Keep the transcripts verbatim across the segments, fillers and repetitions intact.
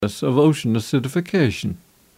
of ocean acidification.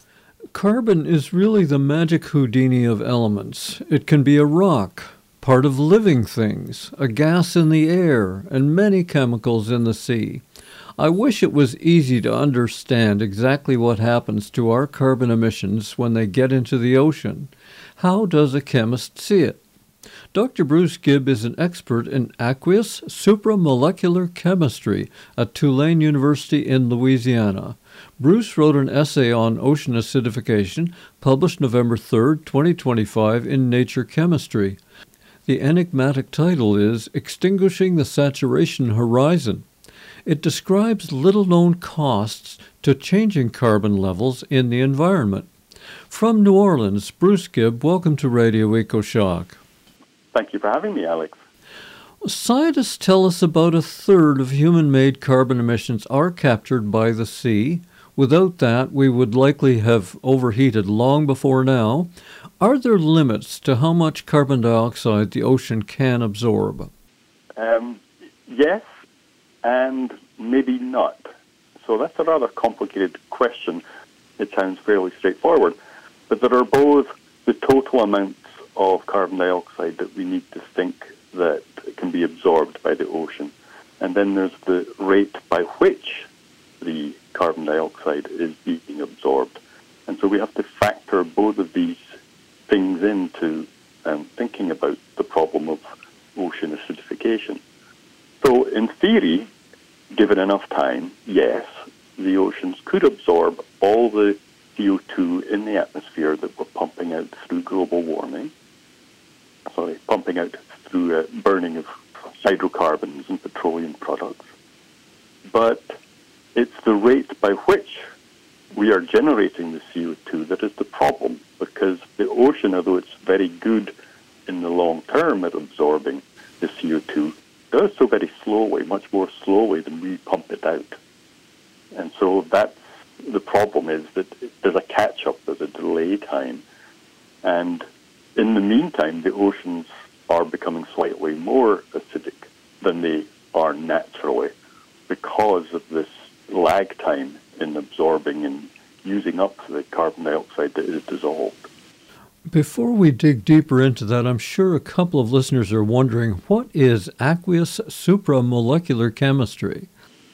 Carbon is really the magic Houdini of elements. It can be a rock, part of living things, a gas in the air, and many chemicals in the sea. I wish it was easy to understand exactly what happens to our carbon emissions when they get into the ocean. How does a chemist see it? Doctor Bruce Gibb is an expert in aqueous supramolecular chemistry at Tulane University in Louisiana. Bruce wrote an essay on ocean acidification, published November third, twenty twenty-five in Nature Chemistry. The enigmatic title is Extinguishing the Saturation Horizon. It describes little-known costs to changing carbon levels in the environment. From New Orleans, Bruce Gibb, welcome to Radio EcoShock. Thank you for having me, Alex. Scientists tell us about a third of human-made carbon emissions are captured by the sea. Without that, we would likely have overheated long before now. Are there limits to how much carbon dioxide the ocean can absorb? Um, yes, and maybe not. So that's a rather complicated question. It sounds fairly straightforward. But there are both the total amounts of carbon dioxide that we need to think that can be absorbed by the ocean. And then there's the rate by which the carbon dioxide is being absorbed. And so we have to factor both of these things into um, thinking about the problem of ocean acidification. So in theory, given enough time, yes, the oceans could absorb all the C O two in the atmosphere that we're pumping out through global warming. Sorry, pumping out through uh, burning of hydrocarbons and petroleum products. But it's the rate by which we are generating the C O two that is the problem, because the ocean, although it's very good in the long term at absorbing the C O two, does so very slowly, much more slowly than we pump it out. And so that's the problem, is that there's a catch-up, there's a delay time, and in the meantime, the oceans are becoming slightly more acidic than they are naturally because of this lag time in absorbing and using up the carbon dioxide that is dissolved. Before we dig deeper into that, I'm sure a couple of listeners are wondering, what is aqueous supramolecular chemistry?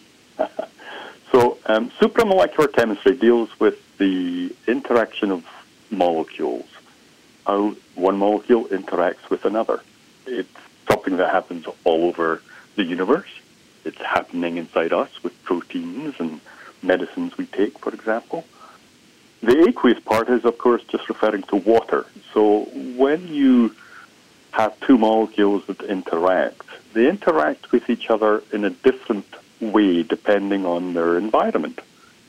so um, supramolecular chemistry deals with the interaction of molecules, how one molecule interacts with another. It's something that happens all over the universe. It's happening inside us with proteins and medicines we take, for example. The aqueous part is, of course, just referring to water. So when you have two molecules that interact, they interact with each other in a different way depending on their environment.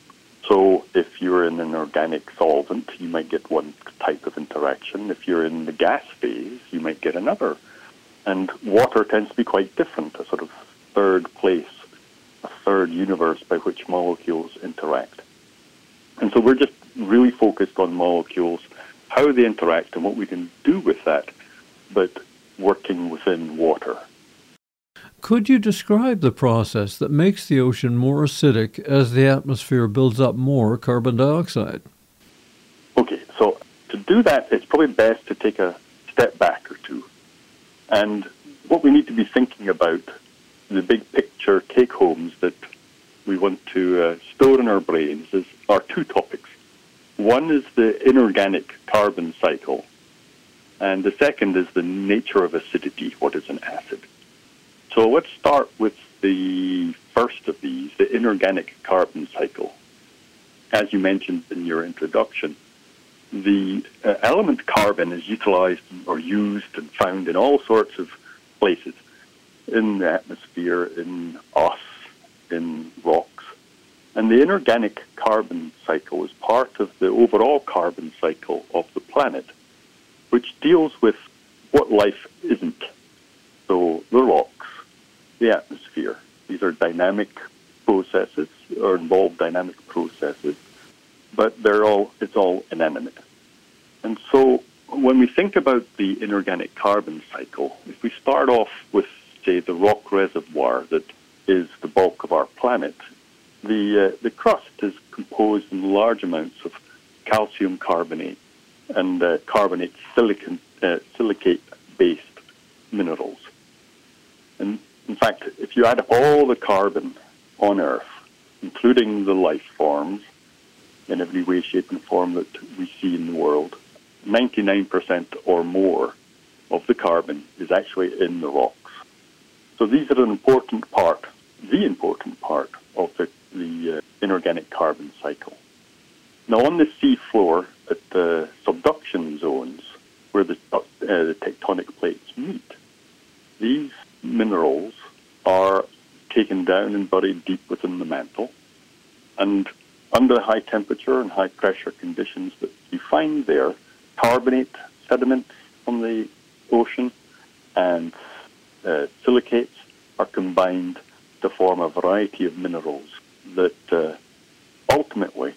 So if you're in an organic solvent, you might get one type of interaction. If you're in the gas phase, you might get another. And water tends to be quite different, a sort of third place, a third universe by which molecules interact. And so we're just really focused on molecules, how they interact and what we can do with that, but working within water. Could you describe the process that makes the ocean more acidic as the atmosphere builds up more carbon dioxide? Okay, so to do that, it's probably best to take a step back or two. And what we need to be thinking about, the big picture take-homes that we want to uh, store in our brains, is, are two topics. One is the inorganic carbon cycle, and the second is the nature of acidity, what is an acid. So let's start with the first of these, the inorganic carbon cycle. As you mentioned in your introduction, the uh, element carbon is utilized or used and found in all sorts of places, in the atmosphere, in us, in rocks. And the inorganic carbon cycle is part of the overall carbon cycle of the planet, which deals with what life isn't. So the rocks, the atmosphere. These are dynamic processes, or involve dynamic processes, but they're all, it's all inanimate. And so when we think about the inorganic carbon cycle, if we start off with, say, the rock reservoir that is the bulk of our planet, the uh, the crust is composed in large amounts of calcium carbonate and uh, carbonate silicon, uh, silicate-based minerals. And in fact, if you add up all the carbon on Earth, including the life forms in every way, shape, and form that we see in the world, ninety-nine percent or more of the carbon is actually in the rocks. So these are an important part, the important part of the, the uh, inorganic carbon cycle. Now on the sea floor at the subduction zones where the, uh, the tectonic plates meet, these minerals are taken down and buried deep within the mantle. And under high temperature and high pressure conditions that you find there, carbonate sediments from the ocean and uh, silicates are combined to form a variety of minerals that uh, ultimately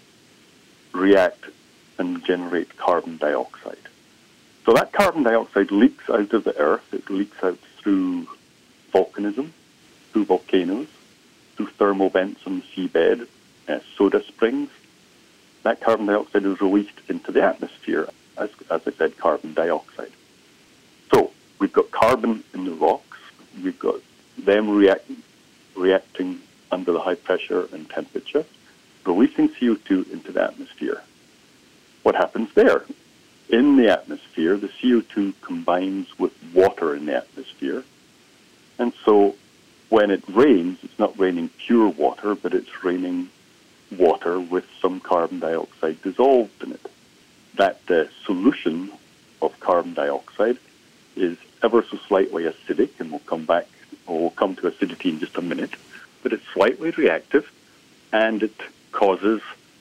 react and generate carbon dioxide. So that carbon dioxide leaks out of the earth. It leaks out through volcanism, through volcanoes, through thermal vents on the seabed, uh, soda springs. That carbon dioxide is released into the atmosphere as, as I said, carbon dioxide. So we've got carbon in the rocks. We've got them react, reacting under the high pressure and temperature, releasing C O two into the atmosphere. What happens there? In the atmosphere, the C O two combines with water in the atmosphere. And so when it rains, it's not raining pure water, but it's raining water with some carbon dioxide dissolved in it. That uh, solution of carbon dioxide is ever so slightly acidic, and we'll come back, or we'll come to acidity in just a minute, but it's slightly reactive, and it causes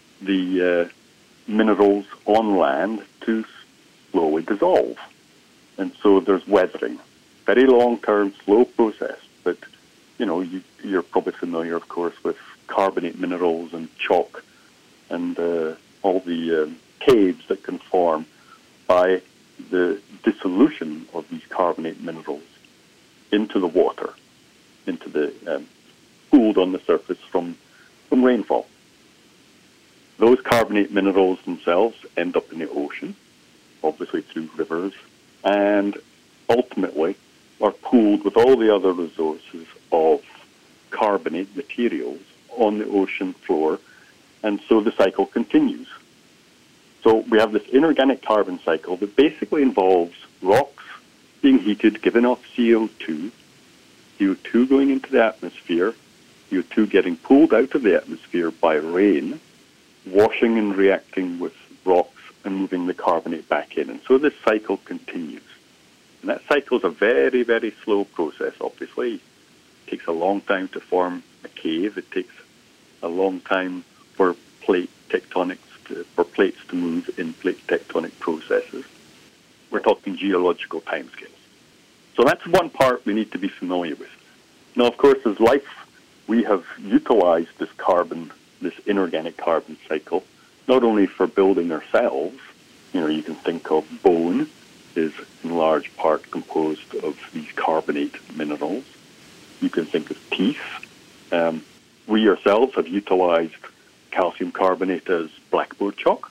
the uh, minerals on land to slowly dissolve. And so there's weathering. Very long-term, slow process, but, you know, you, you're probably familiar, of course, with carbonate minerals and chalk and uh, all the um, caves that can form by the dissolution of these carbonate minerals into the water, into the um, pooled on the surface from, from rainfall. Those carbonate minerals themselves end up in the ocean, obviously through rivers, and ultimately are pooled with all the other resources of carbonate materials on the ocean floor, and so the cycle continues. So we have this inorganic carbon cycle that basically involves rocks being heated, giving off C O two, C O two going into the atmosphere, C O two getting pulled out of the atmosphere by rain, washing and reacting with rocks and moving the carbonate back in. And so this cycle continues. And that cycle is a very, very slow process, obviously. It takes a long time to form a cave. It takes a long time for plate tectonics, to, for plates to move in plate tectonic processes. We're talking geological timescales. So that's one part we need to be familiar with. Now, of course, as life, we have utilized this carbon, this inorganic carbon cycle, not only for building ourselves. You know, you can think of bone is in large part composed of these carbonate minerals. You can think of teeth. Um, we ourselves have utilized calcium carbonate as blackboard chalk.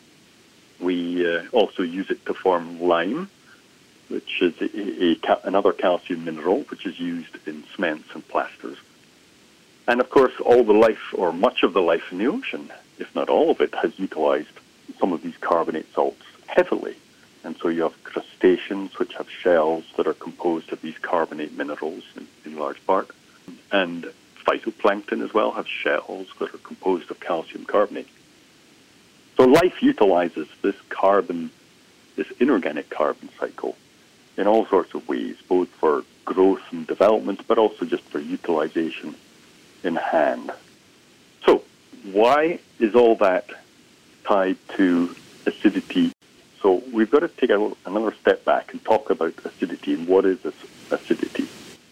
We uh, also use it to form lime, which is a, a, a, another calcium mineral, which is used in cements and plasters. And of course, all the life, or much of the life in the ocean, if not all of it, has utilized some of these carbonate salts heavily. And so you have crustaceans, which have shells that are composed of these carbonate minerals in, in large part. And phytoplankton as well have shells that are composed of calcium carbonate. So life utilizes this carbon, this inorganic carbon cycle in all sorts of ways, both for growth and development, but also just for utilization in hand. So why is all that tied to acidity? So we've got to take a, another step back and talk about acidity and what is this acidity.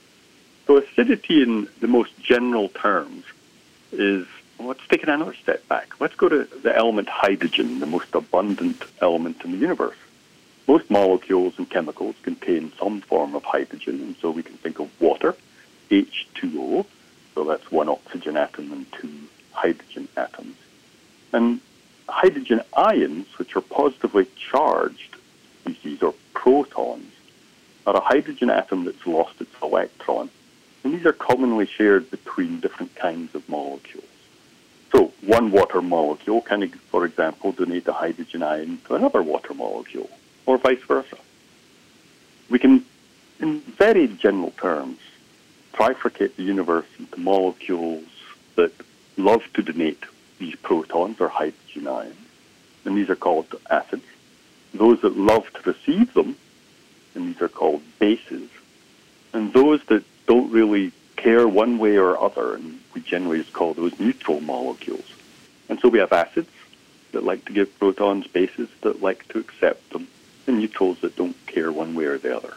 So acidity in the most general terms is, well, let's take it another step back. Let's go to the element hydrogen, the most abundant element in the universe. Most molecules and chemicals contain some form of hydrogen, and so we can think of water, H two O, so that's one oxygen atom and two hydrogen atoms. And hydrogen ions, which are positively charged species, or protons, are a hydrogen atom that's lost its electron. And these are commonly shared between different kinds of molecules. So one water molecule can, for example, donate a hydrogen ion to another water molecule, or vice versa. We can, in very general terms, trifurcate the universe into molecules that love to donate these protons or hydrogen ions, and these are called acids. Those that love to receive them, and these are called bases. And those that don't really care one way or other, and we generally just call those neutral molecules. And so we have acids that like to give protons, bases that like to accept them, and neutrals that don't care one way or the other.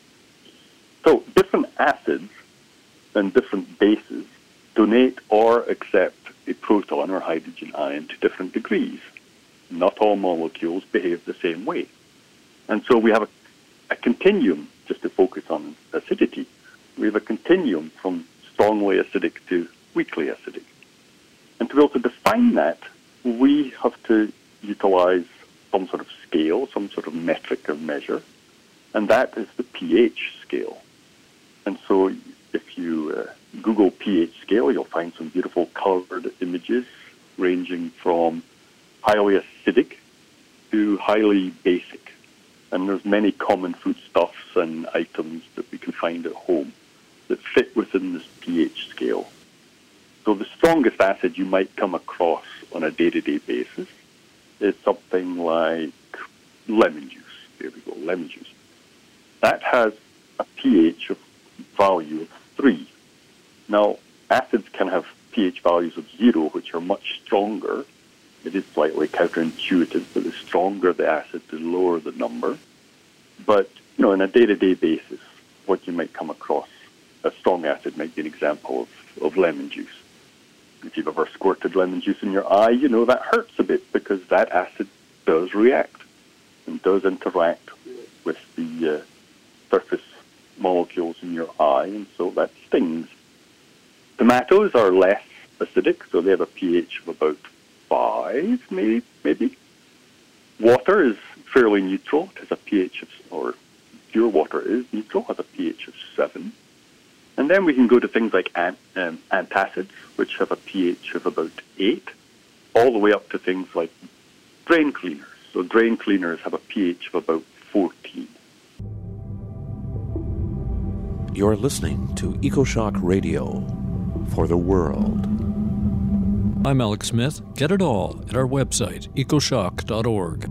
So different acids and different bases donate or accept a proton or hydrogen ion to different degrees. Not all molecules behave the same way. And so we have a, a continuum, just to focus on acidity. We have a continuum from strongly acidic to weakly acidic. And to be able to define that, we have to utilize some sort of scale, some sort of metric or measure, and that is the pH scale. And so if you uh, Google pH scale, you'll find some beautiful colored images ranging from highly acidic to highly basic. And there's many common foodstuffs and items that we can find at home that fit within this pH scale. So the strongest acid you might come across on a day-to-day basis is something like lemon juice. There we go, lemon juice. That has a pH of value of three. Now, acids can have pH values of zero, which are much stronger. It is slightly counterintuitive, but the stronger the acid, the lower the number. But, you know, on a day-to-day basis, what you might come across, a strong acid might be an example of, of lemon juice. If you've ever squirted lemon juice in your eye, you know that hurts a bit because that acid does react and does interact with the uh, surface molecules in your eye, and so that stings. Tomatoes are less acidic, so they have a pH of about five, maybe. maybe. Water is fairly neutral. It has a pH of, or pure water is neutral, has a pH of seven. And then we can go to things like ant, um, antacids, which have a pH of about eight, all the way up to things like drain cleaners. So drain cleaners have a pH of about fourteen. You're listening to EcoShock Radio for the world. I'm Alex Smith. Get it all at our website, ecoshock dot org.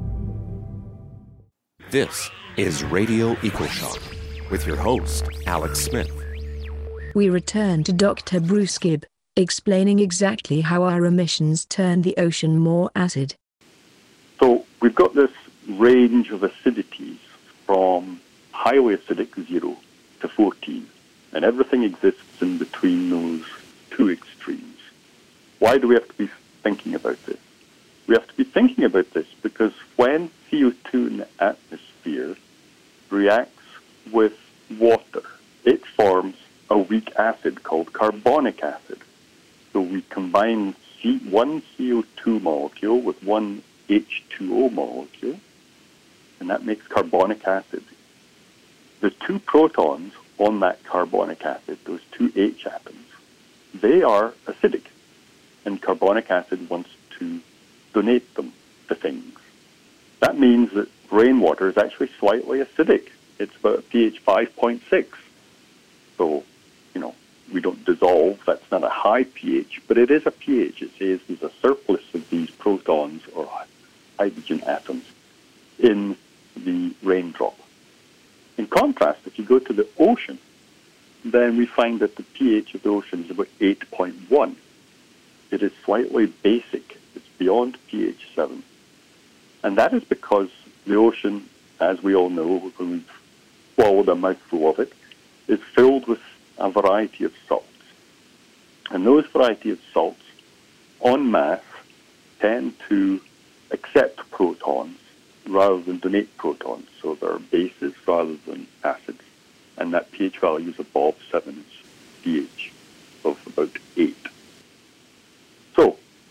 This is Radio EcoShock with your host, Alex Smith. We return to Doctor Bruce Gibb, explaining exactly how our emissions turn the ocean more acid. So we've got this range of acidities from highly acidic, zero, to fourteen, and everything exists in between those two extremes. Why do we have to be thinking about this? We have to be thinking about this because when C O two in the atmosphere reacts with water, it forms a weak acid called carbonic acid. So we combine C- one C O two molecule with one H two O molecule, and that makes carbonic acid. The two protons on that carbonic acid, those two H atoms, they are acidic, and carbonic acid wants to donate them to things. That means that rainwater is actually slightly acidic. It's about a pH five point six. So, you know, we don't dissolve. That's not a high pH, but it is a pH. It says there's a surplus of these protons or hydrogen atoms in the raindrop. In contrast, if you go to the ocean, then we find that the pH of the ocean is about eight point one. It is slightly basic. It's beyond pH seven. And that is because the ocean, as we all know, when we've swallowed a mouthful of it, is filled with a variety of salts. And those variety of salts, en masse, tend to accept protons rather than donate protons. So they're bases rather than acids. And that pH value is above seven, pH of about eight. So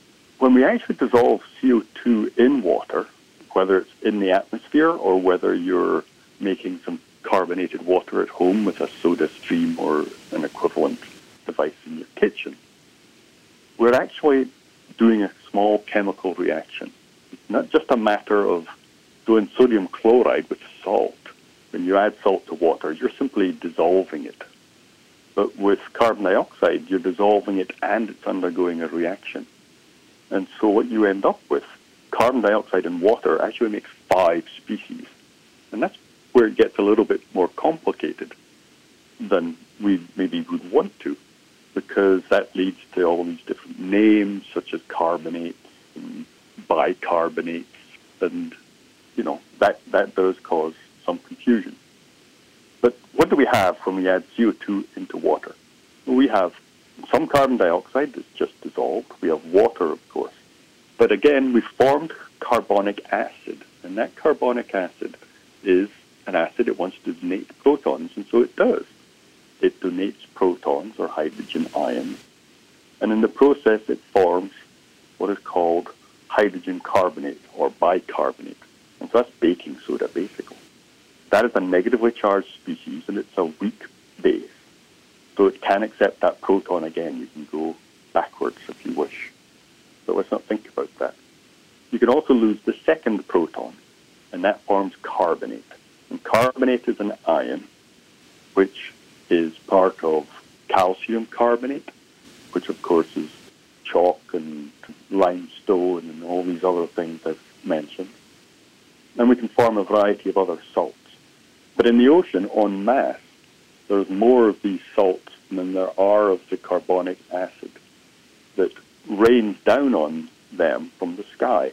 when we actually dissolve C O two in water, whether it's in the atmosphere or whether you're making some carbonated water at home with a soda stream or an equivalent device in your kitchen, we're actually doing a small chemical reaction. It's not just a matter of doing sodium chloride with salt. When you add salt to water, you're simply dissolving it. But with carbon dioxide, you're dissolving it and it's undergoing a reaction. And so what you end up with, carbon dioxide in water actually makes five species. And that's where it gets a little bit more complicated than we maybe would want to, because that leads to all these different names, such as carbonates and bicarbonates, and, you know, that, that does cause some confusion. But what do we have when we add C O two into water? Well, we have some carbon dioxide that's just dissolved. We have water, of course. But again, we formed carbonic acid, and that carbonic acid is an acid. It wants to donate protons, and so it does. It donates protons or hydrogen ions, and in the process it forms what is called hydrogen carbonate or bicarbonate. And so that's baking soda, basically. That is a negatively charged species, and it's a weak base. So it can accept that proton again. You can go backwards if you wish. But let's not think about that. You can also lose the second proton, and that forms carbonate. And carbonate is an ion, which is part of calcium carbonate, which of course is chalk and limestone and all these other things I've mentioned. And we can form a variety of other salts. But in the ocean, en masse, there's more of these salts than there are of the carbonic acid that rains down on them from the sky.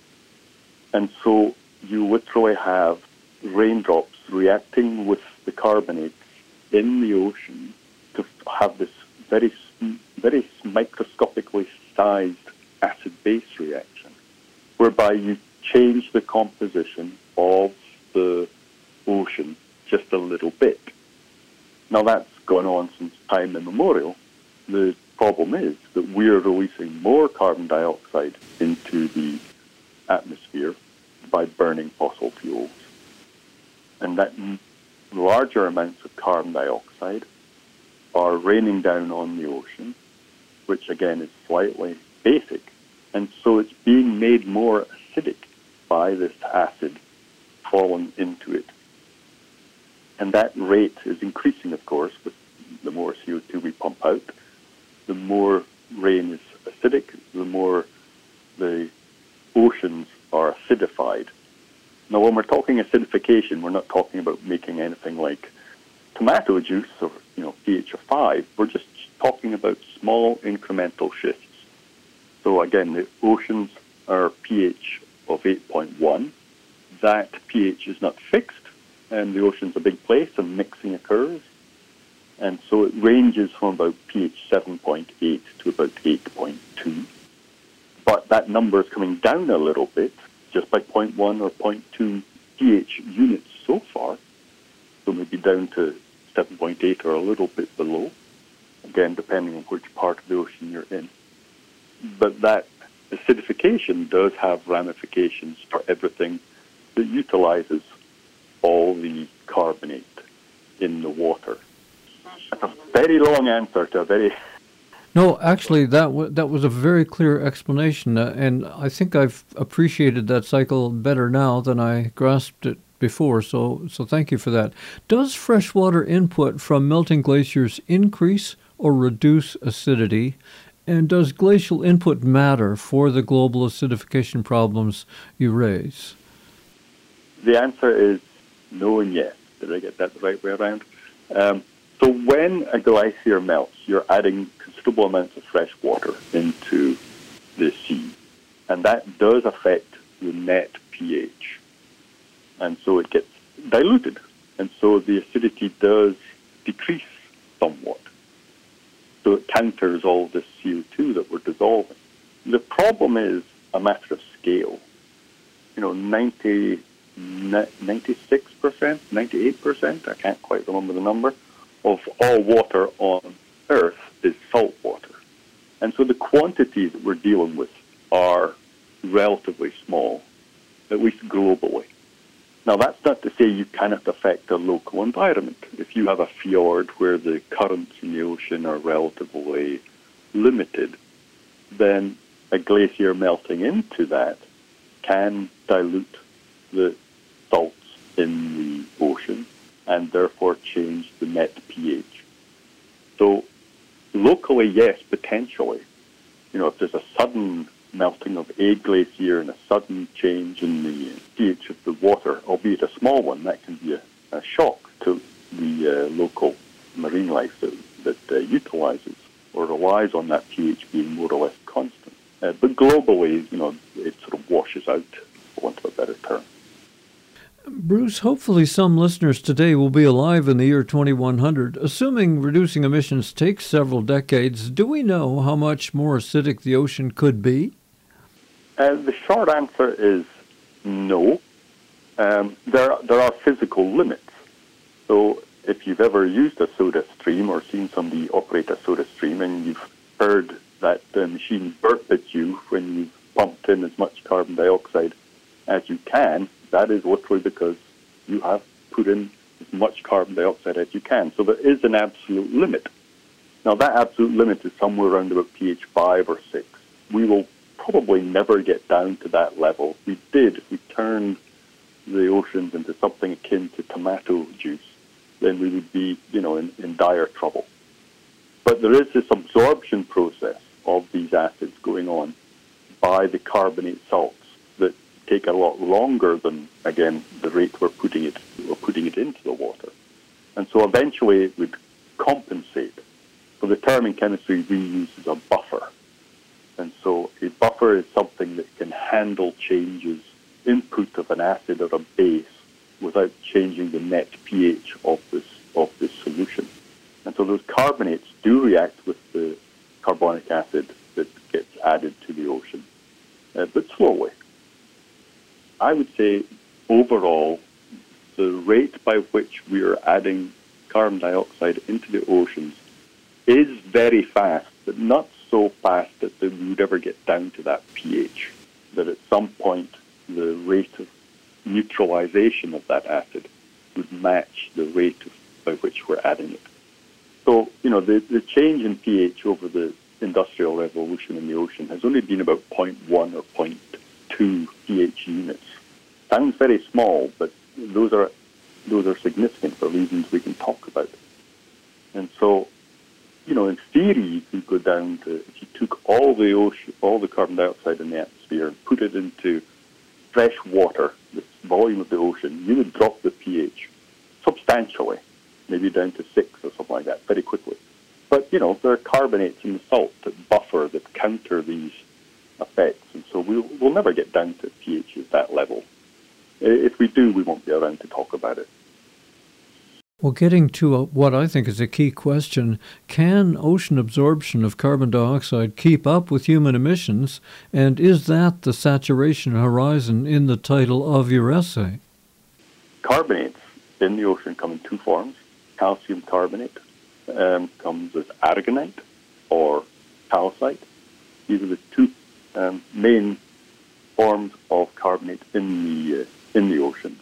And so you literally have raindrops reacting with the carbonates in the ocean to have this very, very microscopically sized acid-base reaction, whereby you change the composition of the ocean just a little bit. Now that's gone on since time immemorial. The problem is that we're releasing more carbon dioxide into the atmosphere by burning fossil fuels. And that larger amounts of carbon dioxide are raining down on the ocean, which again is slightly basic. And so it's being made more acidic by this acid falling into it. And that rate is increasing, of course, with the more C O two we pump out. The more rain is acidic, the more the oceans are acidified. Now, when we're talking acidification, we're not talking about making anything like tomato juice or, you know, pH of five. We're just talking about small incremental shifts. So again, the oceans are pH of eight point one. That pH is not fixed, and the ocean's a big place and mixing occurs. And so it ranges from about pH seven point eight to about eight point two. But that number is coming down a little bit, just by zero point one or zero point two pH units so far. So maybe down to seven point eight or a little bit below, again, depending on which part of the ocean you're in. But that acidification does have ramifications for everything that utilizes all the carbonate in the water. That's a very long answer to a very... No, actually, that w- that was a very clear explanation, uh, and I think I've appreciated that cycle better now than I grasped it before, so so thank you for that. Does freshwater input from melting glaciers increase or reduce acidity, and does glacial input matter for the global acidification problems you raise? The answer is no and yes. Did I get that the right way around? Um, so when a glacier melts, you're adding considerable amounts of fresh water into the sea, and that does affect the net pH. And so it gets diluted, and so the acidity does decrease somewhat. So it counters all this C O two that we're dissolving. The problem is a matter of scale. You know, ninety, ninety-six percent, ninety-eight percent, I can't quite remember the number, of all water on Earth is salt water. And so the quantity that we're dealing with are relatively small, at least globally. Now, that's not to say you cannot affect the local environment. If you have a fjord where the currents in the ocean are relatively limited, then a glacier melting into that can dilute the salts in the ocean and therefore change the net pH. So locally, yes, potentially. You know, if there's a sudden melting of a glacier and a sudden change in the pH of the water, albeit a small one, that can be a, a shock to the uh, local marine life that, that uh, utilizes or relies on that pH being more or less constant. Uh, but globally, you know, it sort of washes out, for want of a better term. Bruce, hopefully some listeners today will be alive in the year twenty-one hundred. Assuming reducing emissions takes several decades, do we know how much more acidic the ocean could be? Uh, the short answer is no. Um, there, there are physical limits. So if you've ever used a soda stream or seen somebody operate a soda stream and you've heard that the machine burp at you when you've pumped in as much carbon dioxide as you can, that is literally because you have put in as much carbon dioxide as you can. So there is an absolute limit. Now, that absolute limit is somewhere around about pH five or six. We will probably never get down to that level. If we did, if we turned the oceans into something akin to tomato juice, then we would be, you know, in, in dire trouble. But there is this absorption process of these acids going on by the carbonate salts that take a lot longer than, again, the rate we're putting it we're putting it into the water. And so eventually it would compensate. So the term in chemistry we use is a buffer. And so a buffer is something that can handle changes, input of an acid or a base, without changing the net pH of this of this solution. And so those carbonates do react with the carbonic acid that gets added to the ocean, uh, but slowly. I would say overall, the rate by which we are adding carbon dioxide into the oceans is very fast, but not so fast that we would ever get down to that pH, that at some point the rate of neutralization of that acid would match the rate of, by which we're adding it. So, you know, the, the change in pH over the Industrial Revolution in the ocean has only been about zero point one or zero point two pH units. Sounds very small, but those are those are significant for reasons we can talk about. And so, you know, in theory, you could go down to, if you took all the ocean, all the carbon dioxide in the atmosphere and put it into fresh water, the volume of the ocean, you would drop the pH substantially, maybe down to six or something like that, very quickly. But, you know, there are carbonates in the salt that buffer, that counter these effects, and so we'll, we'll never get down to pH at that level. If we do, we won't be around to talk about it. Well, getting to a, what I think is a key question, can ocean absorption of carbon dioxide keep up with human emissions, and is that the saturation horizon in the title of your essay? Carbonates in the ocean come in two forms. Calcium carbonate um, comes as aragonite or calcite. These are the two um, main forms of carbonate in the, uh, in the oceans.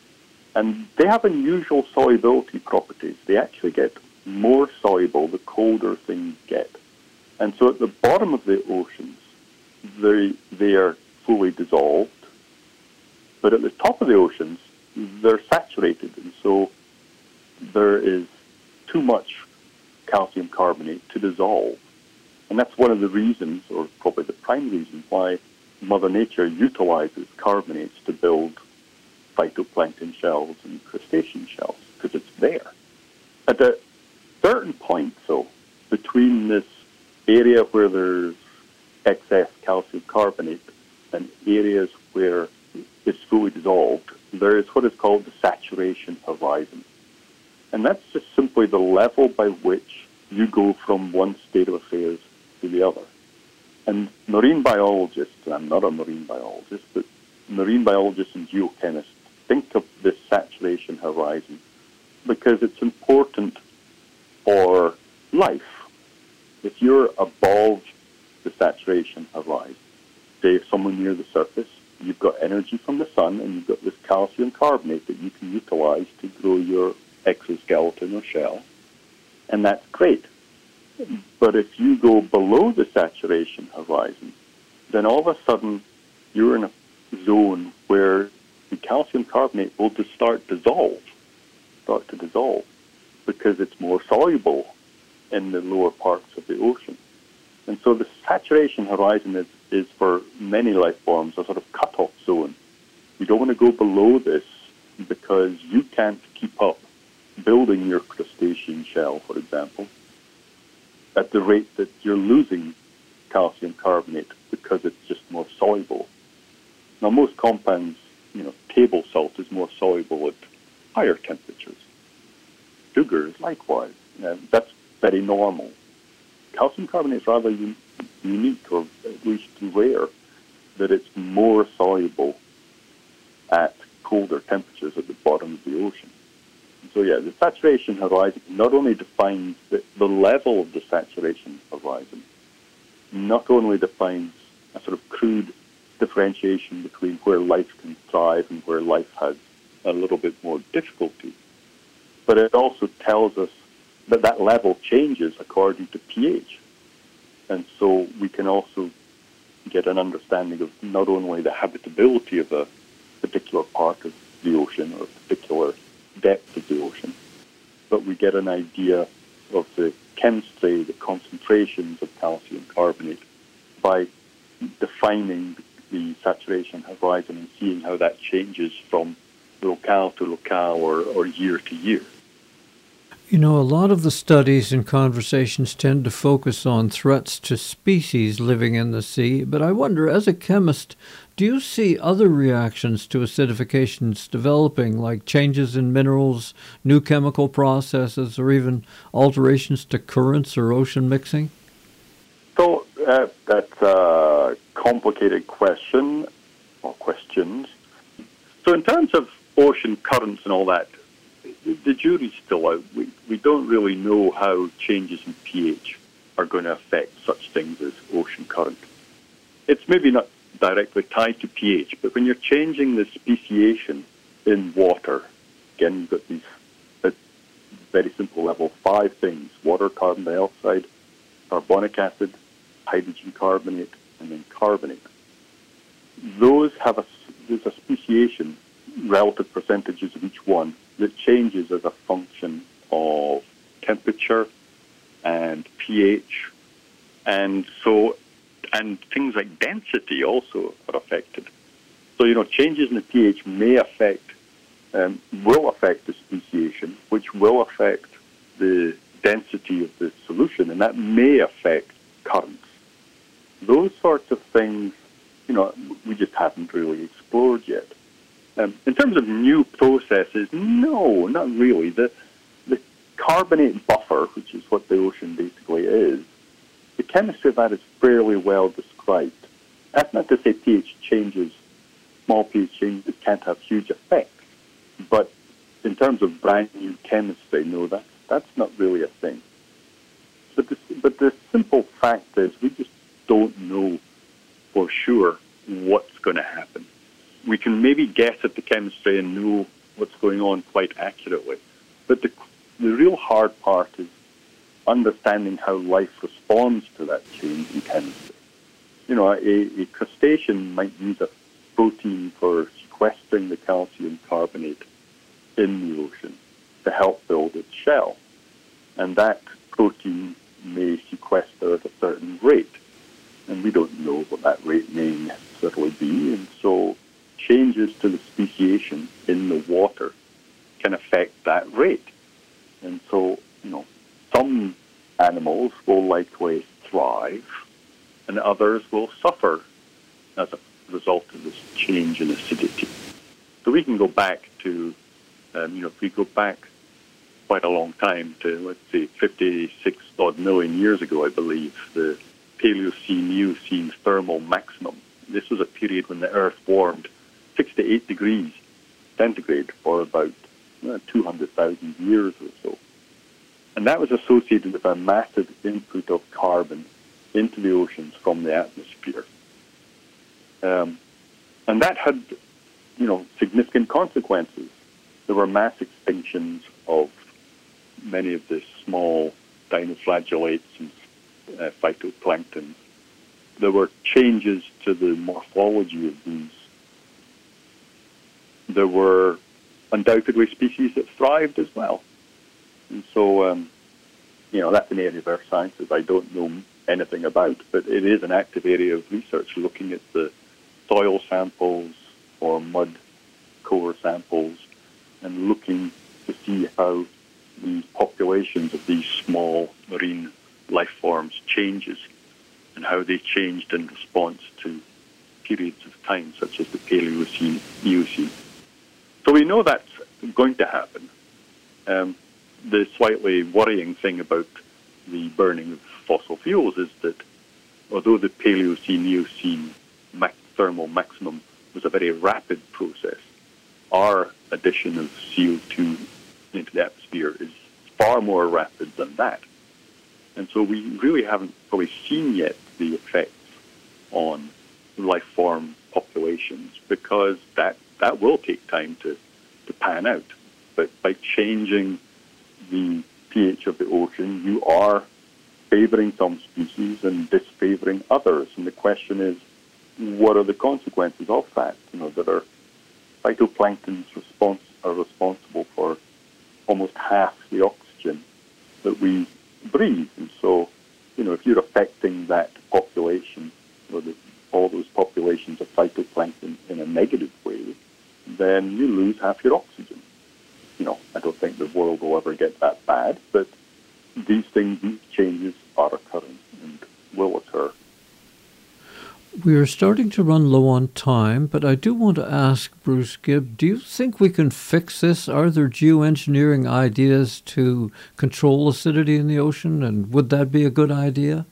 And they have unusual solubility properties. They actually get more soluble the colder things get. And so at the bottom of the oceans, they, they are fully dissolved. But at the top of the oceans, they're saturated. And so there is too much calcium carbonate to dissolve. And that's one of the reasons, or probably the prime reason, why Mother Nature utilizes carbonates to build phytoplankton shells and crustacean shells, because it's there. At a certain point, though, between this area where there's excess calcium carbonate and areas where it's fully dissolved, there is what is called the saturation horizon. And that's just simply the level by which you go from one state of affairs to the other. And marine biologists, and I'm not a marine biologist, but marine biologists and geochemists think of this saturation horizon because it's important for life. If you're above the saturation horizon, say somewhere near the surface, you've got energy from the sun, and you've got this calcium carbonate that you can utilize to grow your exoskeleton or shell, and that's great. But if you go below the saturation horizon, then all of a sudden you're in a zone where the calcium carbonate will just start dissolve, start to dissolve, because it's more soluble in the lower parts of the ocean. And so the saturation horizon is, is for many life forms a sort of cutoff zone. You don't want to go below this because you can't keep up building your crustacean shell, for example, at the rate that you're losing calcium carbonate because it's just more soluble. Now, most compounds, you know, table salt is more soluble at higher temperatures. Sugar is likewise. Uh, that's very normal. Calcium carbonate is rather un- unique, or at least rare, that it's more soluble at colder temperatures at the bottom of the ocean. And so, yeah, the saturation horizon not only defines the, the level of the saturation horizon, not only defines a sort of crude differentiation between where life can thrive and where life has a little bit more difficulty, but it also tells us that that level changes according to pH. And so we can also get an understanding of not only the habitability of a particular part of the ocean or a particular depth of the ocean, but we get an idea of the chemistry, the concentrations of calcium carbonate by defining the saturation horizon and seeing how that changes from locale to locale or, or year to year. You know, a lot of the studies and conversations tend to focus on threats to species living in the sea, but I wonder, as a chemist, do you see other reactions to acidifications developing, like changes in minerals, new chemical processes, or even alterations to currents or ocean mixing? So uh, that's a complicated question, or questions. So in terms of ocean currents and all that, the jury's still out. We, we don't really know how changes in pH are going to affect such things as ocean current. It's maybe not directly tied to pH, but when you're changing the speciation in water, again, you've got these at very simple level, five things: water, carbon dioxide, carbonic acid, hydrogen carbonate, and then carbonate. Those have a, there's a speciation, relative percentages of each one, that changes as a function of temperature and pH, and so and things like density also are affected. So, you know, changes in the pH may affect, um, will affect the speciation, which will affect the density of the solution, and that may affect currents. Those sorts of things, you know, we just haven't really explored yet. Um, in terms of new processes, no, not really. The, the carbonate buffer, which is what the ocean basically is, the chemistry of that is fairly well described. That's not to say pH changes, small pH changes can't have huge effects, but in terms of brand new chemistry, no, that, that's not really a thing. But the, but the simple fact is we just don't know for sure what's going to happen. We can maybe guess at the chemistry and know what's going on quite accurately. But the, the real hard part is understanding how life responds to that change in chemistry. You know, a, a crustacean might use a protein for sequestering the calcium carbonate in the ocean to help build its shell. And that protein may sequester at a certain rate. And we don't know what that rate may necessarily be. And so changes to the speciation in the water can affect that rate. And so, you know, some animals will likely thrive and others will suffer as a result of this change in acidity. So we can go back to, um, you know, if we go back quite a long time to, let's say, fifty-six odd million years ago, I believe, the Paleocene-Eocene thermal maximum. This was a period when the Earth warmed six to eight degrees centigrade for about uh, two hundred thousand years or so. And that was associated with a massive input of carbon into the oceans from the atmosphere. Um, and that had, you know, significant consequences. There were mass extinctions of many of the small dinoflagellates and uh, phytoplankton. There were changes to the morphology of these. There were undoubtedly species that thrived as well. And so, um, you know, that's an area of earth sciences I don't know anything about, but it is an active area of research looking at the soil samples or mud core samples and looking to see how the populations of these small marine life forms changes and how they changed in response to periods of time such as the Paleocene, Eocene. So we know that's going to happen. Um, the slightly worrying thing about the burning of fossil fuels is that although the Paleocene, Eocene max- thermal maximum was a very rapid process, our addition of C O two into the atmosphere is far more rapid than that. And so we really haven't probably seen yet the effects on life form populations because that, that will take time to, to pan out. But by changing the pH of the ocean, you are favoring some species and disfavoring others. And the question is, what are the consequences of that? You know, that are phytoplanktons respons- are responsible for almost half the oxygen that we breathe. And so, you know, if you're affecting that population, or the, all those populations of phytoplankton in a negative way, then you lose half your oxygen. You know, I don't think the world will ever get that bad, but these things, these changes are occurring and will occur. We are starting to run low on time, but I do want to ask Bruce Gibb, do you think we can fix this? Are there geoengineering ideas to control acidity in the ocean, and would that be a good idea?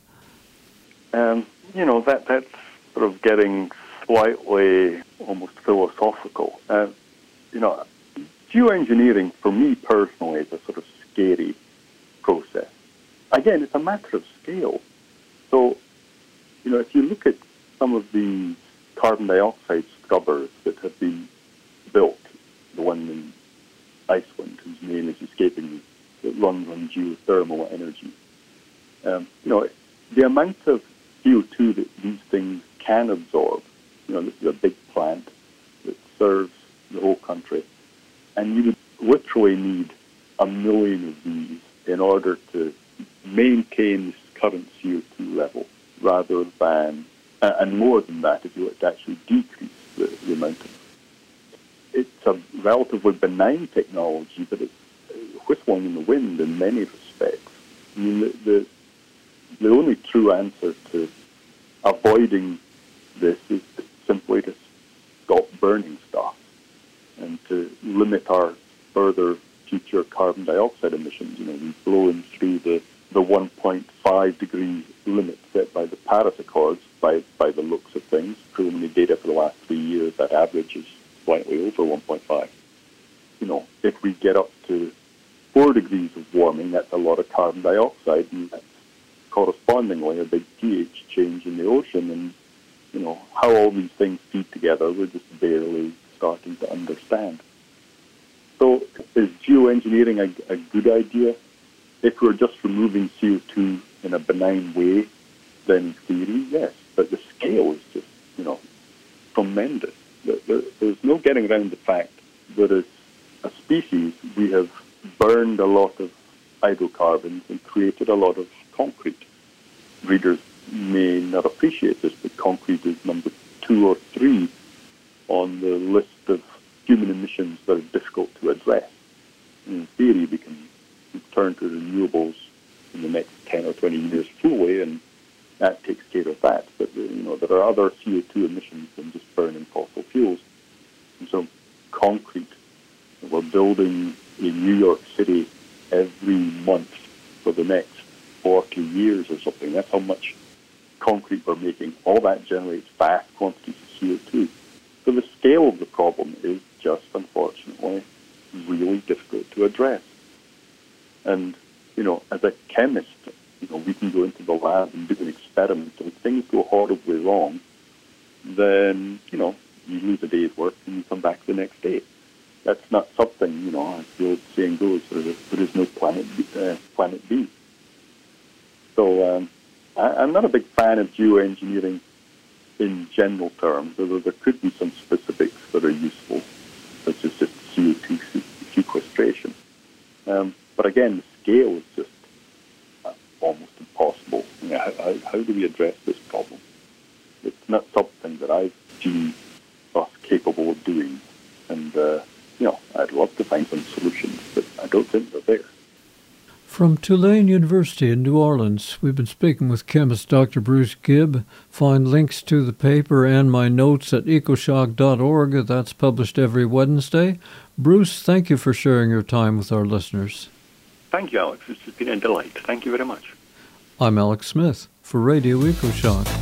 Um, you know, that that's sort of getting slightly almost philosophical. Uh, you know, geoengineering, for me personally, is a sort of scary process. Again, it's a matter of scale. So, you know, if you look at some of the carbon dioxide scrubbers that have been built, the one in Iceland, whose name is escaping me, that runs on geothermal energy. Um, you know, the amount of C O two that these things can absorb, you know, this is a big plant that serves the whole country, and you would literally need a million of these in order to maintain this current C O two level, rather than Uh, and more than that, if you were to actually decrease the, the amount of it. It's a relatively benign technology, but it's whistling in the wind in many respects. I mean, the, the, the only true answer to avoiding this is simply to stop burning stuff and to limit our further future carbon dioxide emissions. You know, we've blown through the the one point five degree limit set by the Paris Accords by, by the looks of things. Preliminary data for the last three years, that average is slightly over one point five. You know, if we get up to four degrees of warming, that's a lot of carbon dioxide, and that's correspondingly a big pH change in the ocean. And, you know, how all these things feed together, we're just barely starting to understand. So is geoengineering a, a good idea? If we're just removing C O two in a benign way, then in theory, yes. But the scale is just, you know, tremendous. There's no getting around the fact that as a species, we have burned a lot of hydrocarbons and created a lot of concrete. Readers may not appreciate this, but concrete is number two or three on the list of human emissions that are difficult to address. In theory, we can turn to renewables in the next ten or twenty years fully, and that takes care of that. But, you know, there are other C O two emissions than just burning fossil fuels. And so concrete, we're building in New York City every month for the next forty years or something. That's how much concrete we're making. All that generates vast quantities of C O two. So the scale of the problem is just, unfortunately, really difficult to address. And, you know, as a chemist, you know, we can go into the lab and do an experiment, and if things go horribly wrong, then, you know, you lose a day's work and you come back the next day. That's not something, you know, as the old saying goes, there is, there is no planet B. Uh, planet B. So um, I, I'm not a big fan of geoengineering in general terms, although there could be some specifics that are useful, such as just C O two sequestration. Um, but again, the scale is just uh, almost impossible. I mean, how, how, how do we address this problem? It's not something that I've seen us capable of doing. And, uh, you know, I'd love to find some solutions, but I don't think they're there. From Tulane University in New Orleans, we've been speaking with chemist Doctor Bruce Gibb. Find links to the paper and my notes at ecoshock dot org. That's published every Wednesday. Bruce, thank you for sharing your time with our listeners. Thank you, Alex. It's been a delight. Thank you very much. I'm Alex Smith for Radio EcoShock.